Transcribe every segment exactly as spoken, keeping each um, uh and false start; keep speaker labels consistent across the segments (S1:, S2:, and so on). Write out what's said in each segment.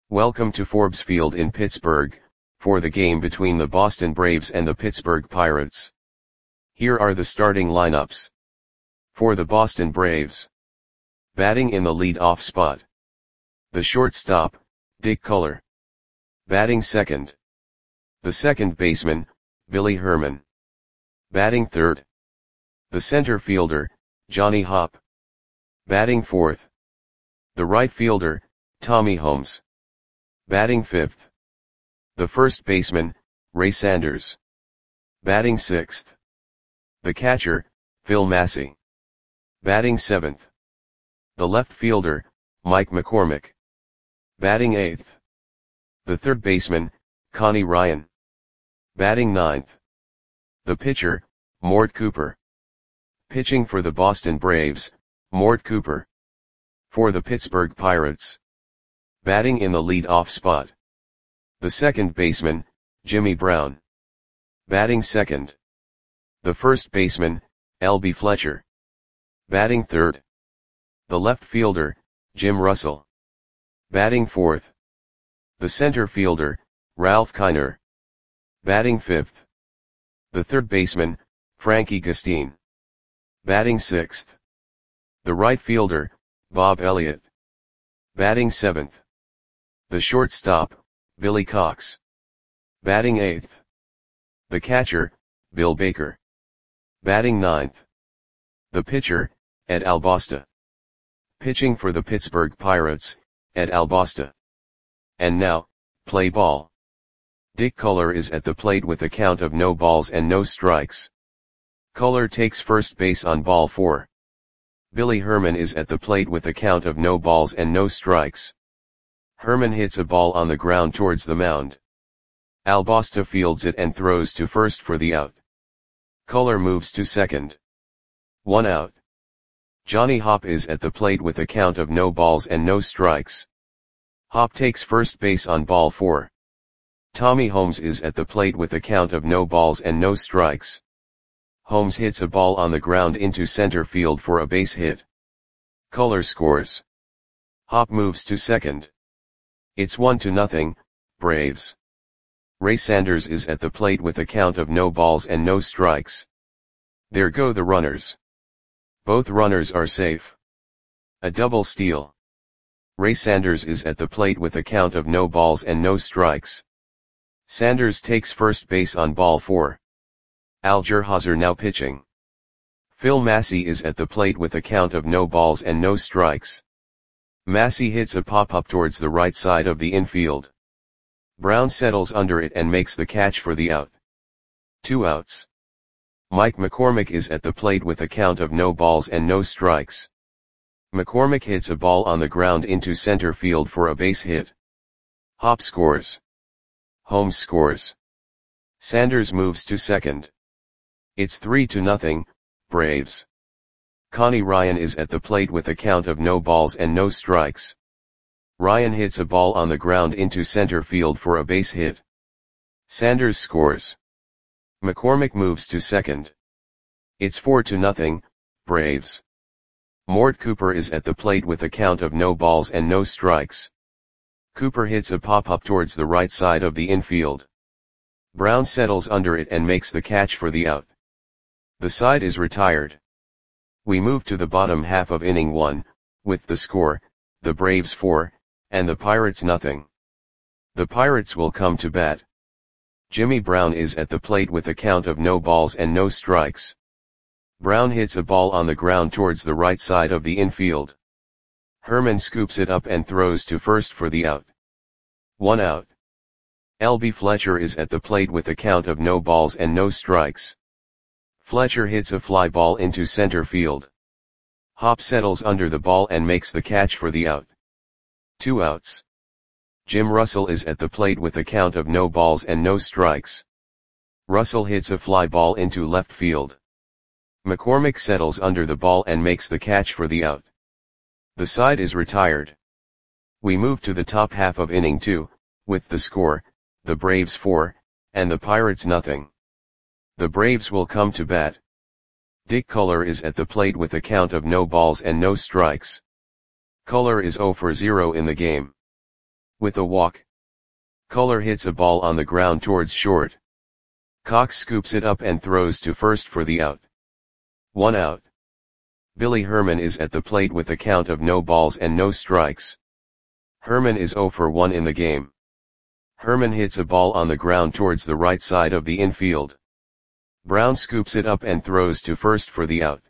S1: Welcome to Forbes Field in Pittsburgh, for the game between the Boston Braves and the Pittsburgh Pirates. Here are the starting lineups. For the Boston Braves. Batting in the lead-off spot. The shortstop, Dick Culler. Batting second. The second baseman, Billy Herman. Batting third. The center fielder, Johnny Hopp. Batting fourth. The right fielder, Tommy Holmes. Batting fifth. The first baseman, Ray Sanders. Batting sixth. The catcher, Phil Massey. Batting seventh. The left fielder, Mike McCormick. Batting eighth. The third baseman, Connie Ryan. Batting ninth. The pitcher, Mort Cooper. Pitching for the Boston Braves, Mort Cooper. For the Pittsburgh Pirates. Batting in the lead-off spot. The second baseman, Jimmy Brown. Batting second. The first baseman, L B Fletcher. Batting third. The left fielder, Jim Russell. Batting fourth. The center fielder, Ralph Kiner. Batting fifth. The third baseman, Frankie Gustine. Batting sixth. The right fielder, Bob Elliott. Batting seventh. The shortstop, Billy Cox. Batting eighth. The catcher, Bill Baker. Batting ninth. The pitcher, Ed Albosta. Pitching for the Pittsburgh Pirates, Ed Albosta. And now, play ball. Dick Culler is at the plate with a count of no balls and no strikes. Culler takes first base on ball four. Billy Herman is at the plate with a count of no balls and no strikes. Herman hits a ball on the ground towards the mound. Albosta fields it and throws to first for the out. Culler moves to second. One out. Johnny Hopp is at the plate with a count of no balls and no strikes. Hopp takes first base on ball four. Tommy Holmes is at the plate with a count of no balls and no strikes. Holmes hits a ball on the ground into center field for a base hit. Culler scores. Hopp moves to second. It's one to nothing, Braves. Ray Sanders is at the plate with a count of no balls and no strikes. There go the runners. Both runners are safe. A double steal. Ray Sanders is at the plate with a count of no balls and no strikes. Sanders takes first base on ball four. Al Gerhauser now pitching. Phil Massey is at the plate with a count of no balls and no strikes. Massey hits a pop-up towards the right side of the infield. Brown settles under it and makes the catch for the out. Two outs. Mike McCormick is at the plate with a count of no balls and no strikes. McCormick hits a ball on the ground into center field for a base hit. Hopp scores. Holmes scores. Sanders moves to second. It's three to nothing, Braves. Connie Ryan is at the plate with a count of no balls and no strikes. Ryan hits a ball on the ground into center field for a base hit. Sanders scores. McCormick moves to second. It's four to nothing, Braves. Mort Cooper is at the plate with a count of no balls and no strikes. Cooper hits a pop-up towards the right side of the infield. Brown settles under it and makes the catch for the out. The side is retired. We move to the bottom half of inning one, with the score, the Braves four, and the Pirates nothing. The Pirates will come to bat. Jimmy Brown is at the plate with a count of no balls and no strikes. Brown hits a ball on the ground towards the right side of the infield. Herman scoops it up and throws to first for the out. One out. L B Fletcher is at the plate with a count of no balls and no strikes. Fletcher hits a fly ball into center field. Hopp settles under the ball and makes the catch for the out. Two outs. Jim Russell is at the plate with a count of no balls and no strikes. Russell hits a fly ball into left field. McCormick settles under the ball and makes the catch for the out. The side is retired. We move to the top half of inning two, with the score, the Braves four, and the Pirates nothing. The Braves will come to bat. Dick Culler is at the plate with a count of no balls and no strikes. Culler is zero for zero in the game. With a walk. Color hits a ball on the ground towards short. Cox scoops it up and throws to first for the out. One out. Billy Herman is at the plate with a count of no balls and no strikes. Herman is zero for one in the game. Herman hits a ball on the ground towards the right side of the infield. Brown scoops it up and throws to first for the out.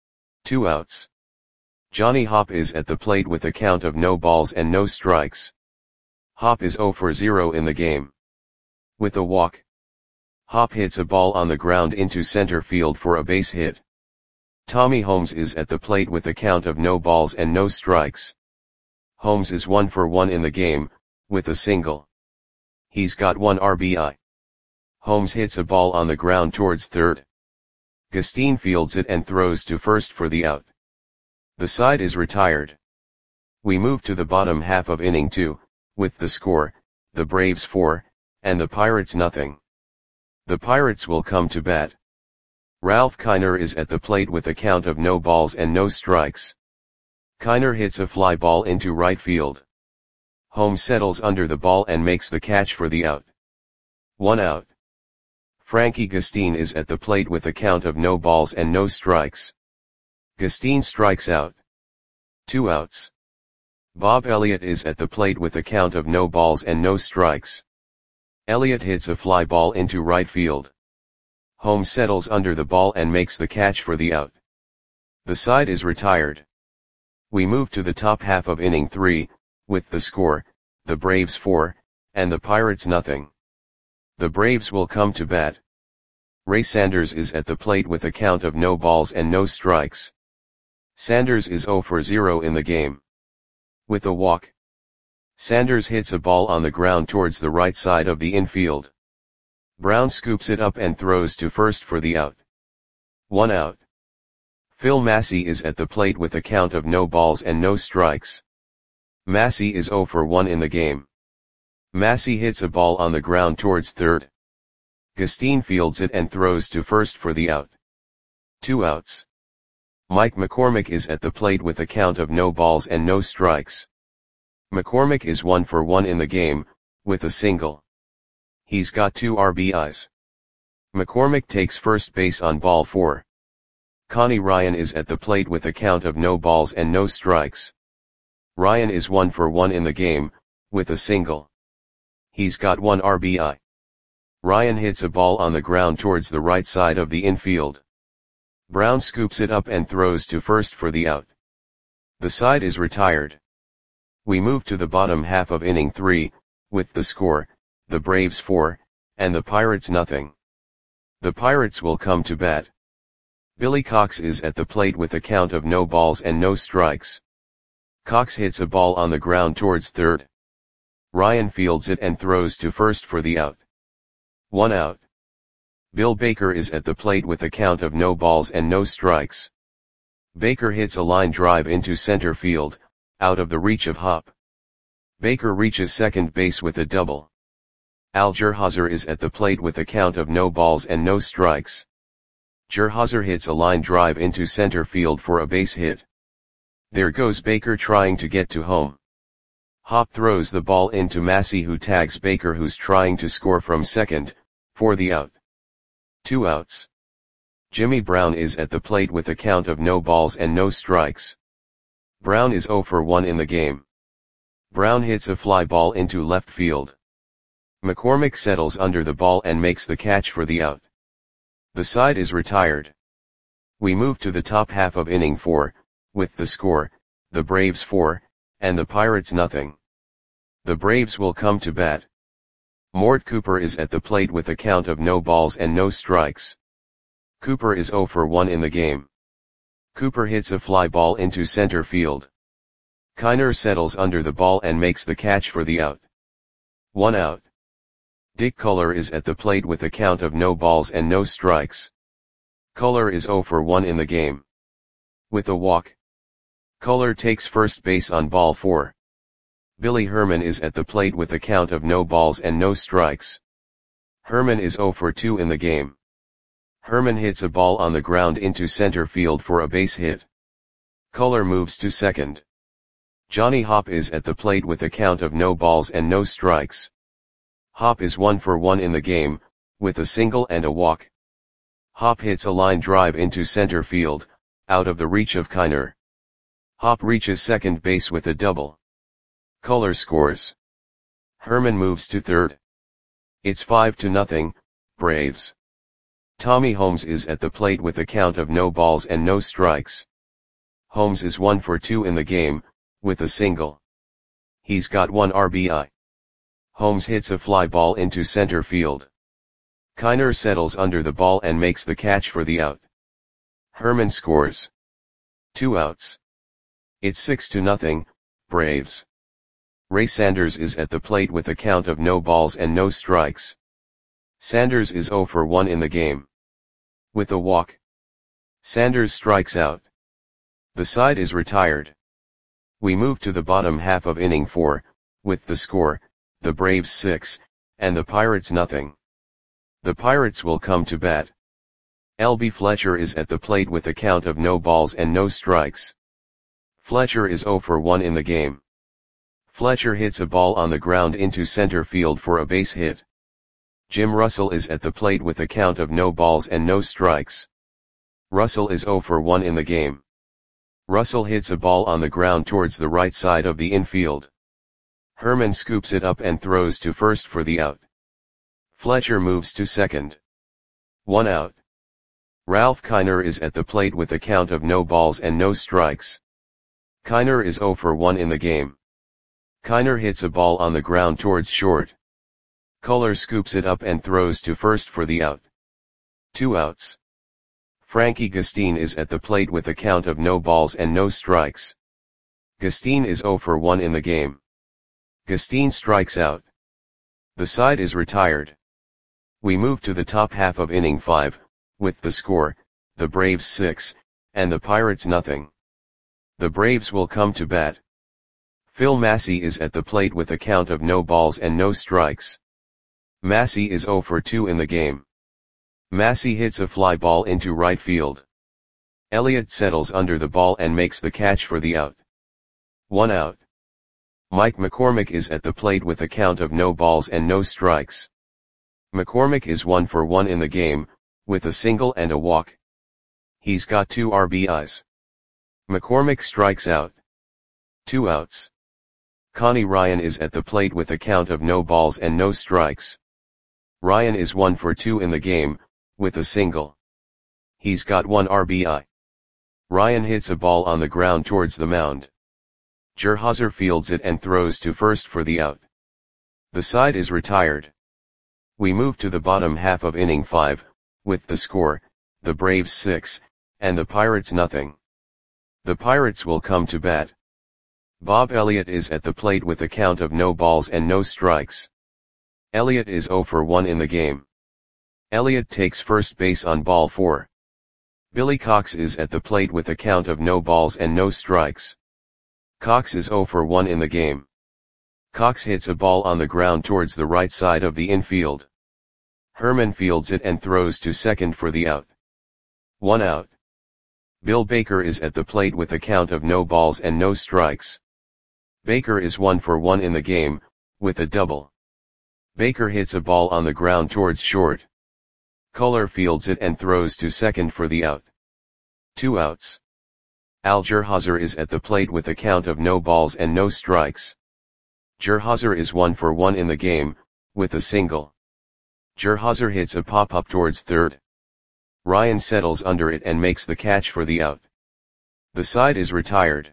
S1: Two outs. Johnny Hopp is at the plate with a count of no balls and no strikes. Hopp is zero for zero in the game. With a walk. Hopp hits a ball on the ground into center field for a base hit. Tommy Holmes is at the plate with a count of no balls and no strikes. Holmes is one for one in the game, with a single. He's got one R B I. Holmes hits a ball on the ground towards third. Gustine fields it and throws to first for the out. The side is retired. We move to the bottom half of inning two, with the score, the Braves four, and the Pirates nothing. The Pirates will come to bat. Ralph Kiner is at the plate with a count of no balls and no strikes. Kiner hits a fly ball into right field. Holmes settles under the ball and makes the catch for the out. One out. Frankie Gustine is at the plate with a count of no balls and no strikes. Gustine strikes out. Two outs. Bob Elliott is at the plate with a count of no balls and no strikes. Elliott hits a fly ball into right field. Holmes settles under the ball and makes the catch for the out. The side is retired. We move to the top half of inning three, with the score, the Braves four, and the Pirates nothing. The Braves will come to bat. Ray Sanders is at the plate with a count of no balls and no strikes. Sanders is zero for zero in the game. With a walk. Sanders hits a ball on the ground towards the right side of the infield. Brown scoops it up and throws to first for the out. One out. Phil Massey is at the plate with a count of no balls and no strikes. Massey is zero for one in the game. Massey hits a ball on the ground towards third. Gustine fields it and throws to first for the out. Two outs. Mike McCormick is at the plate with a count of no balls and no strikes. McCormick is one for one in the game, with a single. He's got two R B Is. McCormick takes first base on ball four. Connie Ryan is at the plate with a count of no balls and no strikes. Ryan is one for one in the game, with a single. He's got one R B I. Ryan hits a ball on the ground towards the right side of the infield. Brown scoops it up and throws to first for the out. The side is retired. We move to the bottom half of inning three, with the score, the Braves four, and the Pirates nothing. The Pirates will come to bat. Billy Cox is at the plate with a count of no balls and no strikes. Cox hits a ball on the ground towards third. Ryan fields it and throws to first for the out. One out. Bill Baker is at the plate with a count of no balls and no strikes. Baker hits a line drive into center field, out of the reach of Hopp. Baker reaches second base with a double. Al Gerhauser is at the plate with a count of no balls and no strikes. Gerhauser hits a line drive into center field for a base hit. There goes Baker trying to get to home. Hopp throws the ball into Massey, who tags Baker, who's trying to score from second, for the out. Two outs. Jimmy Brown is at the plate with a count of no balls and no strikes. Brown is zero for one in the game. Brown hits a fly ball into left field. McCormick settles under the ball and makes the catch for the out. The side is retired. We move to the top half of inning four, with the score, the Braves four, and the Pirates nothing. The Braves will come to bat. Mort Cooper is at the plate with a count of no balls and no strikes. Cooper is zero for one in the game. Cooper hits a fly ball into center field. Kiner settles under the ball and makes the catch for the out. One out. Dick Culler is at the plate with a count of no balls and no strikes. Culler is zero for one in the game. With a walk. Culler takes first base on ball four. Billy Herman is at the plate with a count of no balls and no strikes. Herman is zero for two in the game. Herman hits a ball on the ground into center field for a base hit. Culler moves to second. Johnny Hop is at the plate with a count of no balls and no strikes. Hop is one for one in the game, with a single and a walk. Hop hits a line drive into center field, out of the reach of Kiner. Hop reaches second base with a double. Culler scores. Herman moves to third. It's five to nothing, Braves. Tommy Holmes is at the plate with a count of no balls and no strikes. Holmes is one for two in the game, with a single. He's got one R B I. Holmes hits a fly ball into center field. Kiner settles under the ball and makes the catch for the out. Herman scores. Two outs. It's six to nothing, Braves. Ray Sanders is at the plate with a count of no balls and no strikes. Sanders is zero for one in the game. With a walk. Sanders strikes out. The side is retired. We move to the bottom half of inning four, with the score, the Braves six, and the Pirates nothing. The Pirates will come to bat. L B Fletcher is at the plate with a count of no balls and no strikes. Fletcher is zero for one in the game. Fletcher hits a ball on the ground into center field for a base hit. Jim Russell is at the plate with a count of no balls and no strikes. Russell is zero for one in the game. Russell hits a ball on the ground towards the right side of the infield. Herman scoops it up and throws to first for the out. Fletcher moves to second. One out. Ralph Kiner is at the plate with a count of no balls and no strikes. Kiner is zero for one in the game. Kiner hits a ball on the ground towards short. Culler scoops it up and throws to first for the out. Two outs. Frankie Gustine is at the plate with a count of no balls and no strikes. Gustine is zero for one in the game. Gustine strikes out. The side is retired. We move to the top half of inning five, with the score, the Braves six, and the Pirates nothing. The Braves will come to bat. Phil Massey is at the plate with a count of no balls and no strikes. Massey is zero for two in the game. Massey hits a fly ball into right field. Elliott settles under the ball and makes the catch for the out. One out. Mike McCormick is at the plate with a count of no balls and no strikes. McCormick is one for one in the game, with a single and a walk. He's got two R B Is. McCormick strikes out. Two outs. Connie Ryan is at the plate with a count of no balls and no strikes. Ryan is one for two in the game, with a single. He's got one R B I. Ryan hits a ball on the ground towards the mound. Gerhauser fields it and throws to first for the out. The side is retired. We move to the bottom half of inning five, with the score, the Braves six, and the Pirates nothing. The Pirates will come to bat. Bob Elliott is at the plate with a count of no balls and no strikes. Elliott is zero for one in the game. Elliott takes first base on ball four. Billy Cox is at the plate with a count of no balls and no strikes. Cox is zero for one in the game. Cox hits a ball on the ground towards the right side of the infield. Herman fields it and throws to second for the out. One out. Bill Baker is at the plate with a count of no balls and no strikes. Baker is one for one in the game, with a double. Baker hits a ball on the ground towards short. Culler fields it and throws to second for the out. Two outs. Al Gerhauser is at the plate with a count of no balls and no strikes. Gerhauser is one for one in the game, with a single. Gerhauser hits a pop-up towards third. Ryan settles under it and makes the catch for the out. The side is retired.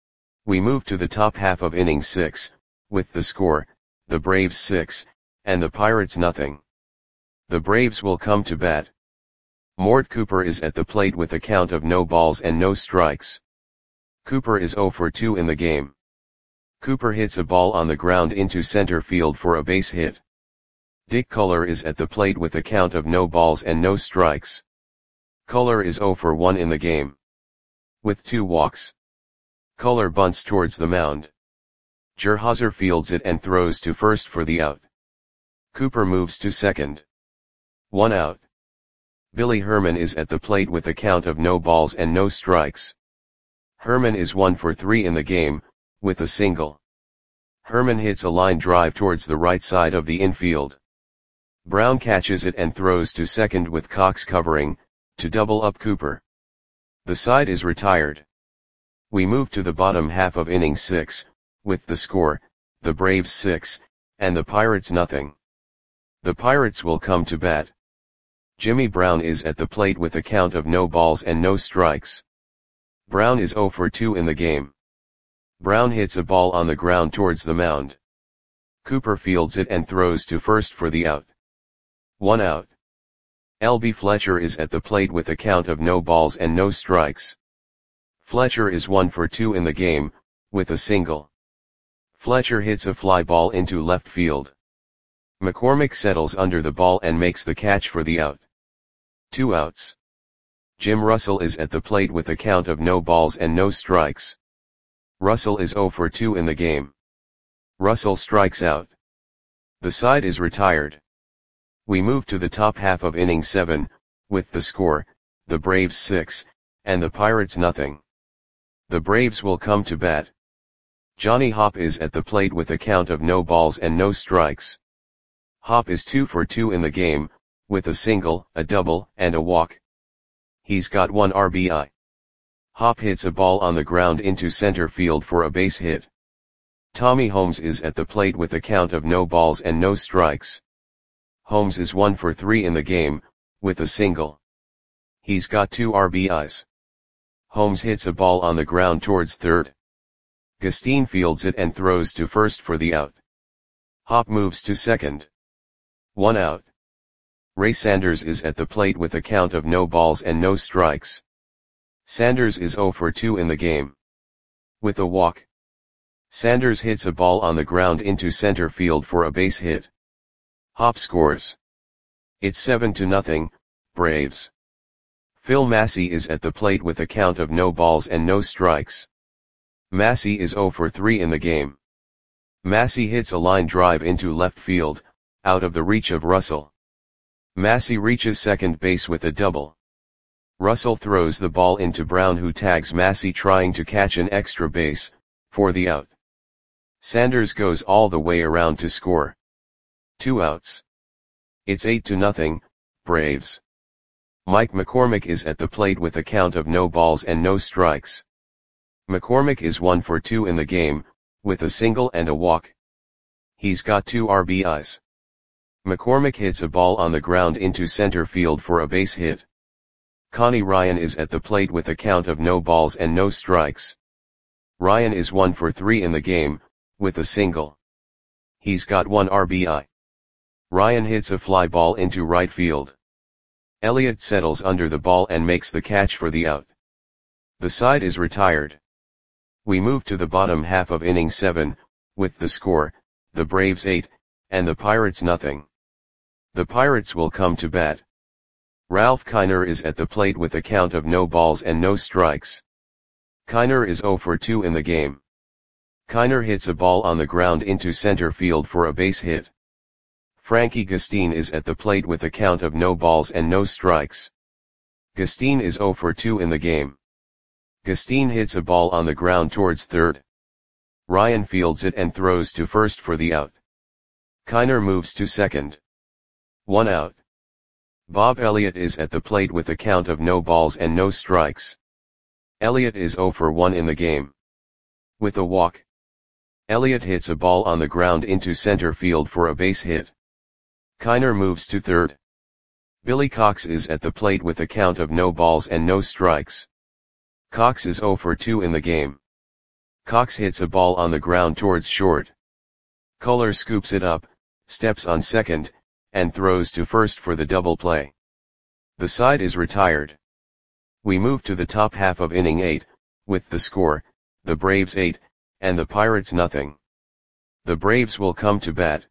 S1: We move to the top half of inning six, with the score, the Braves six, and the Pirates nothing. The Braves will come to bat. Mort Cooper is at the plate with a count of no balls and no strikes. Cooper is zero for two in the game. Cooper hits a ball on the ground into center field for a base hit. Dick Culler is at the plate with a count of no balls and no strikes. Culler is zero for one in the game. With two walks. Culler bunts towards the mound. Gerhauser fields it and throws to first for the out. Cooper moves to second. One out. Billy Herman is at the plate with a count of no balls and no strikes. Herman is one for three in the game, with a single. Herman hits a line drive towards the right side of the infield. Brown catches it and throws to second with Cox covering, to double up Cooper. The side is retired. We move to the bottom half of inning six, with the score, the Braves six, and the Pirates nothing. The Pirates will come to bat. Jimmy Brown is at the plate with a count of no balls and no strikes. Brown is oh for two in the game. Brown hits a ball on the ground towards the mound. Cooper fields it and throws to first for the out. One out. L B Fletcher is at the plate with a count of no balls and no strikes. Fletcher is one for two in the game, with a single. Fletcher hits a fly ball into left field. McCormick settles under the ball and makes the catch for the out. Two outs. Jim Russell is at the plate with a count of no balls and no strikes. Russell is oh for two in the game. Russell strikes out. The side is retired. We move to the top half of inning seven, with the score, the Braves six, and the Pirates nothing. The Braves will come to bat. Johnny Hopp is at the plate with a count of no balls and no strikes. Hopp is two for two in the game, with a single, a double, and a walk. He's got one R B I. Hopp hits a ball on the ground into center field for a base hit. Tommy Holmes is at the plate with a count of no balls and no strikes. Holmes is one for three in the game, with a single. He's got two R B Is. Holmes hits a ball on the ground towards third. Gustine fields it and throws to first for the out. Hopp moves to second. One out. Ray Sanders is at the plate with a count of no balls and no strikes. Sanders is oh for two in the game. With a walk. Sanders hits a ball on the ground into center field for a base hit. Hopp scores. It's seven to nothing, Braves. Phil Massey is at the plate with a count of no balls and no strikes. Massey is oh for three in the game. Massey hits a line drive into left field, out of the reach of Russell. Massey reaches second base with a double. Russell throws the ball into Brown, who tags Massey trying to catch an extra base, for the out. Sanders goes all the way around to score. Two outs. It's eight to nothing, Braves. Mike McCormick is at the plate with a count of no balls and no strikes. McCormick is one for two in the game, with a single and a walk. He's got two R B Is. McCormick hits a ball on the ground into center field for a base hit. Connie Ryan is at the plate with a count of no balls and no strikes. Ryan is one for three in the game, with a single. He's got one R B I. Ryan hits a fly ball into right field. Elliott settles under the ball and makes the catch for the out. The side is retired. We move to the bottom half of inning seven, with the score, the Braves eight, and the Pirates nothing. The Pirates will come to bat. Ralph Kiner is at the plate with a count of no balls and no strikes. Kiner is oh for two in the game. Kiner hits a ball on the ground into center field for a base hit. Frankie Gustine is at the plate with a count of no balls and no strikes. Gustine is oh for two in the game. Gustine hits a ball on the ground towards third. Ryan fields it and throws to first for the out. Kiner moves to second. One out. Bob Elliott is at the plate with a count of no balls and no strikes. Elliott is oh for one in the game. With a walk. Elliott hits a ball on the ground into center field for a base hit. Kiner moves to third. Billy Cox is at the plate with a count of no balls and no strikes. Cox is oh for two in the game. Cox hits a ball on the ground towards short. Kohler scoops it up, steps on second, and throws to first for the double play. The side is retired. We move to the top half of inning eight, with the score, the Braves eight, and the Pirates nothing. The Braves will come to bat.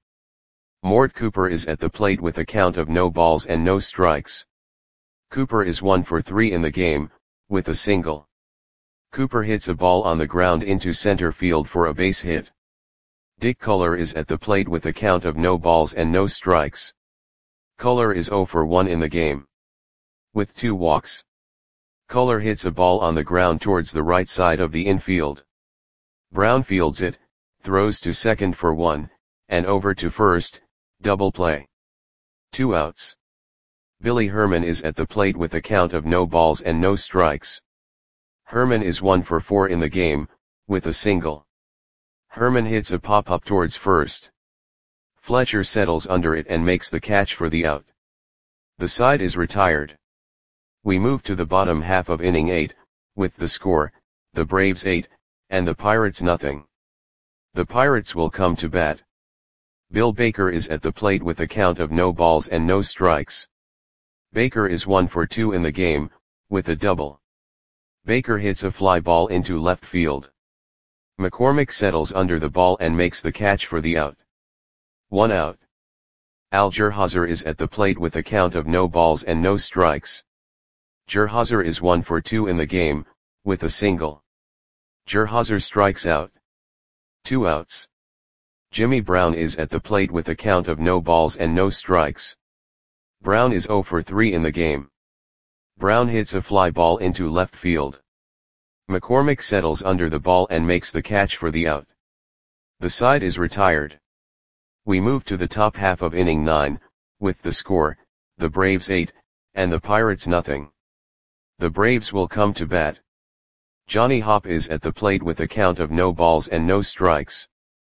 S1: Mort Cooper is at the plate with a count of no balls and no strikes. Cooper is one for three in the game, with a single. Cooper hits a ball on the ground into center field for a base hit. Dick Kohler is at the plate with a count of no balls and no strikes. Kohler is oh for one in the game. With two walks. Kohler hits a ball on the ground towards the right side of the infield. Brown fields it, throws to second for one, and over to first, double play. Two outs. Billy Herman is at the plate with a count of no balls and no strikes. Herman is one for four in the game, with a single. Herman hits a pop-up towards first. Fletcher settles under it and makes the catch for the out. The side is retired. We move to the bottom half of inning eight, with the score, the Braves eight, and the Pirates nothing. The Pirates will come to bat. Bill Baker is at the plate with a count of no balls and no strikes. Baker is one for two in the game, with a double. Baker hits a fly ball into left field. McCormick settles under the ball and makes the catch for the out. One out. Al Gerhauser is at the plate with a count of no balls and no strikes. Gerhauser is one for two in the game, with a single. Gerhauser strikes out. Two outs. Jimmy Brown is at the plate with a count of no balls and no strikes. Brown is zero for three in the game. Brown hits a fly ball into left field. McCormick settles under the ball and makes the catch for the out. The side is retired. We move to the top half of inning nine, with the score, the Braves eight, and the Pirates nothing. The Braves will come to bat. Johnny Hopp is at the plate with a count of no balls and no strikes.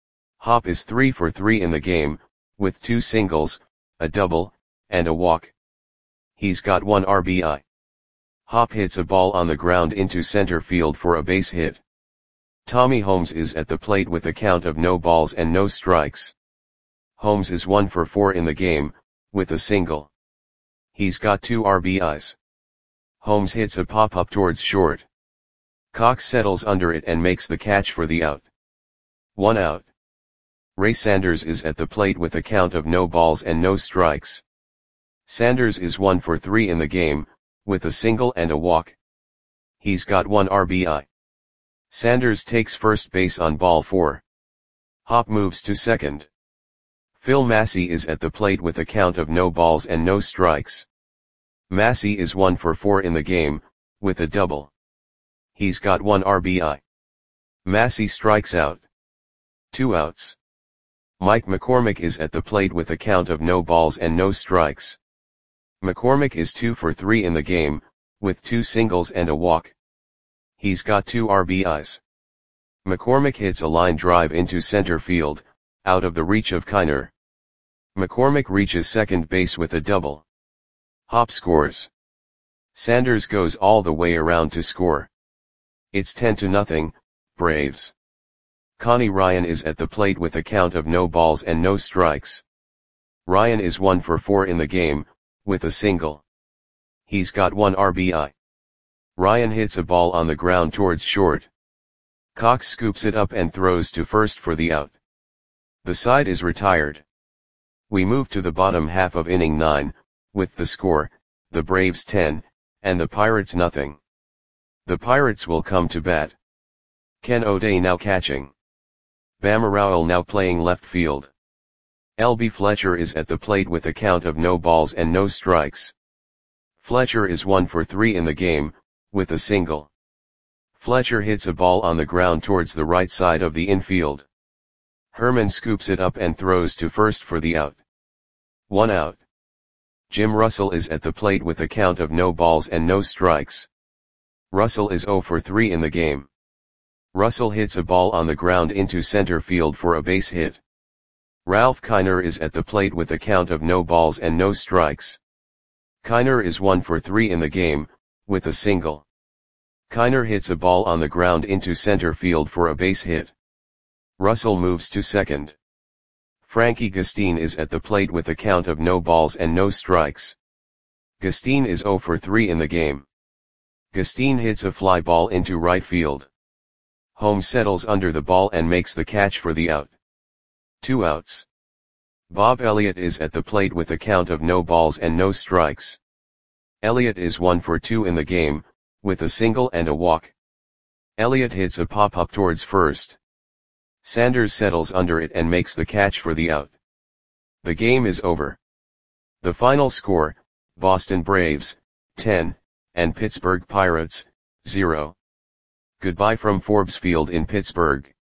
S1: Hopp is three for three in the game, with two singles, a double, and a walk. He's got one R B I. Hopp hits a ball on the ground into center field for a base hit. Tommy Holmes is at the plate with a count of no balls and no strikes. Holmes is one for four in the game, with a single. He's got two R B Is. Holmes hits a pop-up towards short. Cox settles under it and makes the catch for the out. One out. Ray Sanders is at the plate with a count of no balls and no strikes. Sanders is one for three in the game, with a single and a walk. He's got one R B I. Sanders takes first base on ball four. Hopp moves to second. Phil Massey is at the plate with a count of no balls and no strikes. Massey is one for four in the game, with a double. He's got one R B I. Massey strikes out. Two outs. Mike McCormick is at the plate with a count of no balls and no strikes. McCormick is two for three in the game, with two singles and a walk. He's got two R B Is. McCormick hits a line drive into center field, out of the reach of Kiner. McCormick reaches second base with a double. Hopp scores. Sanders goes all the way around to score. It's ten to nothing, Braves. Connie Ryan is at the plate with a count of no balls and no strikes. Ryan is one for four in the game, with a single. He's got one R B I. Ryan hits a ball on the ground towards short. Cox scoops it up and throws to first for the out. The side is retired. We move to the bottom half of inning nine, with the score, the Braves ten, and the Pirates nothing. The Pirates will come to bat. Ken O'Day now catching. Bama Rowell now playing left field. L B Fletcher is at the plate with a count of no balls and no strikes. Fletcher is one for three in the game, with a single. Fletcher hits a ball on the ground towards the right side of the infield. Herman scoops it up and throws to first for the out. One out. Jim Russell is at the plate with a count of no balls and no strikes. Russell is zero for three in the game. Russell hits a ball on the ground into center field for a base hit. Ralph Kiner is at the plate with a count of no balls and no strikes. Kiner is one for three in the game, with a single. Kiner hits a ball on the ground into center field for a base hit. Russell moves to second. Frankie Gustine is at the plate with a count of no balls and no strikes. Gustine is zero for three in the game. Gustine hits a fly ball into right field. Holmes settles under the ball and makes the catch for the out. Two outs. Bob Elliott is at the plate with a count of no balls and no strikes. Elliott is one for two in the game, with a single and a walk. Elliott hits a pop-up towards first. Sanders settles under it and makes the catch for the out. The game is over. The final score, Boston Braves, ten, and Pittsburgh Pirates, zero. Goodbye from Forbes Field in Pittsburgh.